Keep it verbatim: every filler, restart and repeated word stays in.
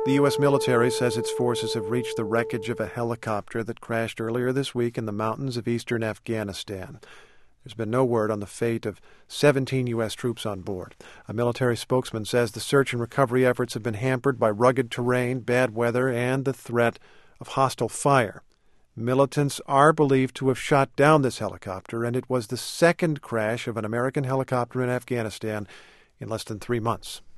The U S military says its forces have reached the wreckage of a helicopter that crashed earlier this week in the mountains of eastern Afghanistan. There's been no word on the fate of seventeen U S troops on board. A military spokesman says the search and recovery efforts have been hampered by rugged terrain, bad weather, and the threat of hostile fire. Militants are believed to have shot down this helicopter, and it was the second crash of an American helicopter in Afghanistan in less than three months.